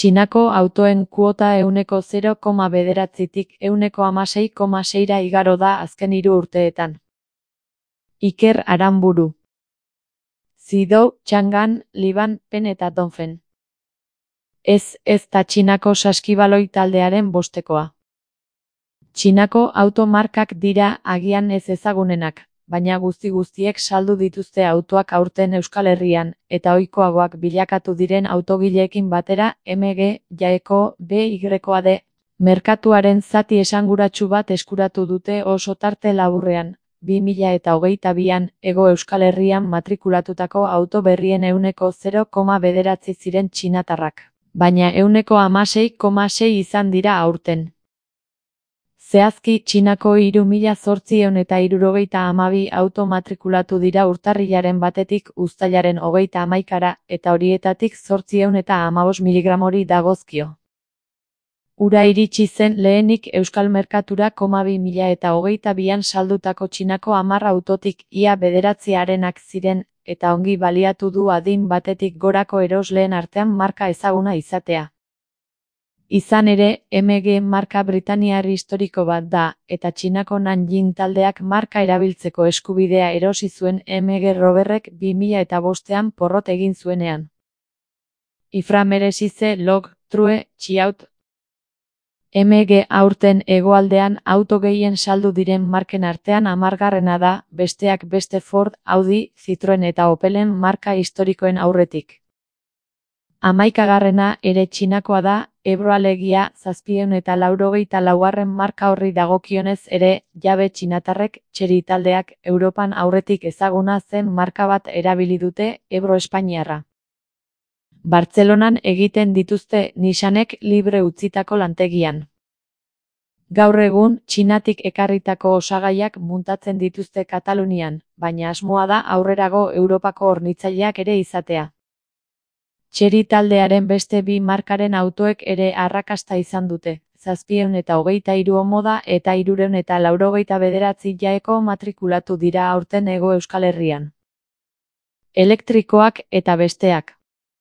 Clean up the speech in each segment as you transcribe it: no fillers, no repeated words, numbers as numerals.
Txinako autoen kuota 0,9tik 16,6ra igaro da azken 3 urteetan. Iker Aranburu. Zhidou, Chang'an, Liban, Pen eta Dongfeng. Ez da Txinako saskibaloi taldearen bostekoa. Txinako auto markak dira agian ez ezagunenak, baina guztiek saldu dituzte autoak aurten Euskal Herrian, eta ohikoagoak bilakatu diren autogileekin batera MG, Jaeko, BYD, merkatuaren zati esanguratsu bat eskuratu dute oso tarte laburrean. 2022an Hego Euskal Herrian matrikulatutako auto berrien 0,9 ziren txinatarrak, baina 16,6 izan dira aurten. Zehazki, Txinako 3.872 auto matrikulatu dira urtarrilaren 1tik uztailaren 31ra, eta horietatik 815 miligramori dagozkio. Ura iritsi zen lehenik Euskal Merkatura 2022an saldutako Txinako 10 autotik ia 9 ziren, eta ongi baliatu du adin 1tik gorako erosleen artean marka ezaguna izatea. Izan ere, MG marka britainiar historiko bat da, eta Txinako Nanjing taldeak marka erabiltzeko eskubidea erosi zuen MG Roverrek 2005an porrot egin zuenean. Ifra meresize log, true, txiaut. MG aurten hegoaldean auto gehien saldu diren marken artean 10garrena da, besteak beste Ford, Audi, Citroen eta Opelen marka historikoen aurretik. 11garrena ere Txinakoa da, Ebro alegia 784 marka horri dagokionez ere, jabe txinatarrek, Chery taldeak, Europan aurretik ezaguna zen marka bat erabili dute, Ebro espainiarra. Bartzelonan egiten dituzte Nissanek libre utzitako lantegian. Gaur egun, Txinatik ekarritako osagaiak muntatzen dituzte Katalunian, baina asmoa da aurrerago Europako hornitzaileak ere izatea. Chery taldearen beste 2 markaren autoek ere arrakasta izan dute, 723 Omoda eta 389 Jaeko matrikulatu dira aurten Hego Euskal Herrian. Elektrikoak eta besteak.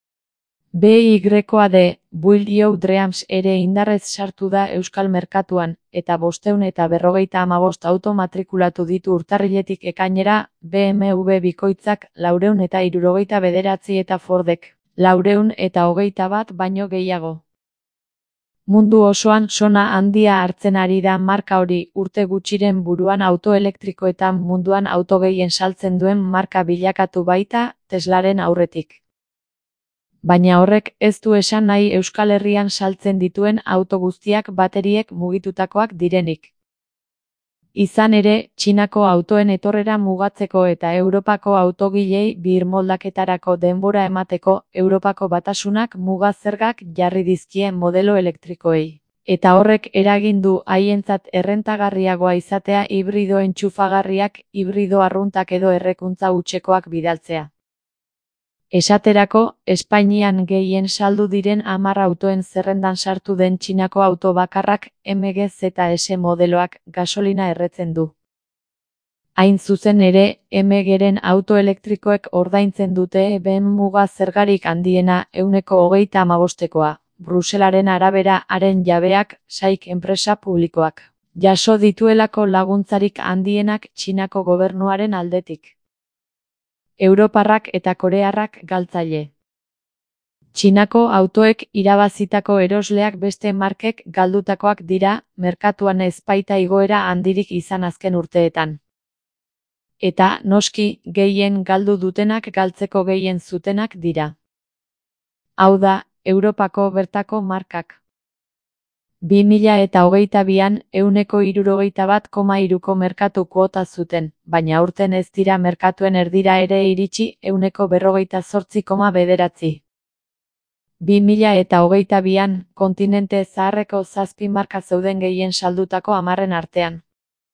BYD, Build Your Dreams ere indarrez sartu da Euskal Merkatuan, eta 555 auto matrikulatu ditu urtarriletik ekainera, BMW bikoitzak 469 eta Fordek 421 baino gehiago. Mundu osoan sona handia hartzen ari da marka hori, urte gutxiren buruan auto elektrikoetan munduan auto gehien saltzen duen marka bilakatu baita, Teslaren aurretik. Baina horrek ez du esan nahi Euskal Herrian saltzen dituen auto guztiak bateriek mugitutakoak direnik. Izan ere, Txinako autoen etorrera mugatzeko eta Europako autogilei birmoldaketarako denbora emateko, Europako Batasunak muga zergak jarri dizkie modelo elektrikoei. Eta horrek eragin du haientzat errentagarriagoa izatea hibrido entxufagarriak, hibrido arruntak edo errekuntza hutsekoak bidaltzea. Esaterako, Espainian gehien saldu diren 10 autoen zerrendan sartu den Txinako auto bakarrak, MG ZS modeloak, gasolina erretzen du. Hain zuzen ere, MGren auto elektrikoek ordaintzen dute ben muga zergarik handiena 35%koa, Bruselaren arabera haren jabeak, SAIC enpresa publikoak, jaso dituelako laguntzarik handienak Txinako gobernuaren aldetik. Europarrak eta korearrak galtzaile. Txinako autoek irabazitako erosleak beste markek galdutakoak dira, merkatuan ez baita igoera handirik izan azken urteetan. Eta, noski, gehien galdu dutenak galtzeko gehien zutenak dira. Hau da, Europako bertako markak. 2022an 161,3ko merkatu kuota zuten, baina aurten ez dira merkatuen erdira ere iritsi 148,9. 2022an, kontinente zaharreko 7 marka zeuden gehien saldutako 10en artean.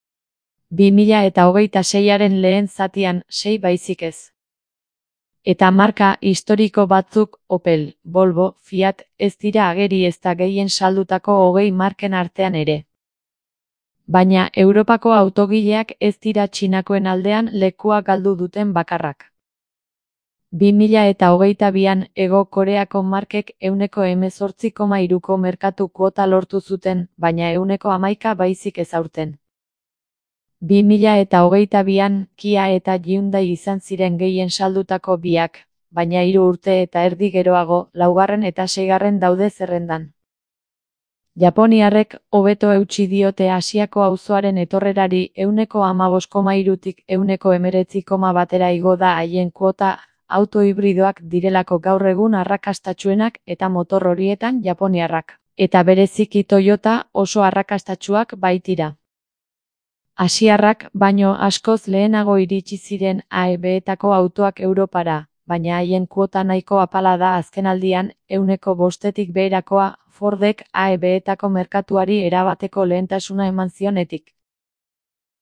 2026aren lehen zatian 6 baizik ez. Eta marka historiko batzuk, Opel, Volvo, Fiat, ez dira ageri ezta gehien saldutako 20 marken artean ere. Baina Europako autogileak ez dira Txinakoen aldean lekua galdu duten bakarrak. 2022an Hego Koreako markek 18,3ko merkatu kuota lortu zuten, baina 11 baizik ez aurten. 2022an Kia eta Hyundai izan ziren gehien saldutako biak, baina 3 urte eta erdi geroago, 4. eta 6. daude zerrendan. Japoniarrek hobeto eutsi diote Asiako auzoaren etorrerari 15,3tik 19,1 igo da haien kuota, auto hibridoak direlako gaur egun arrakastatsuenak eta motor horietan japoniarrak, eta bereziki Toyota oso arrakastatsuak baitira. Asiarrak baino askoz lehenago iritsi ziren AEB-etako autoak Europara, baina haien kuota nahiko apala da azkenaldian, 5%tik beherakoa, Fordek AEB-etako merkatuari erabateko lehentasuna eman zionetik.